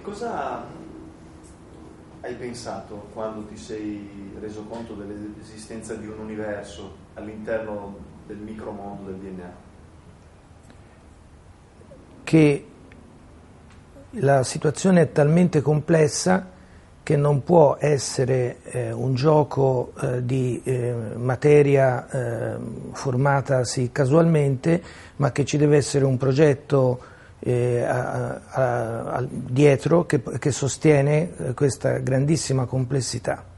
che cosa hai pensato quando ti sei reso conto dell'esistenza di un universo all'interno del micromondo del DNA? Che la situazione è talmente complessa che non può essere un gioco di materia formatasi casualmente, ma che ci deve essere un progetto dietro che sostiene questa grandissima complessità.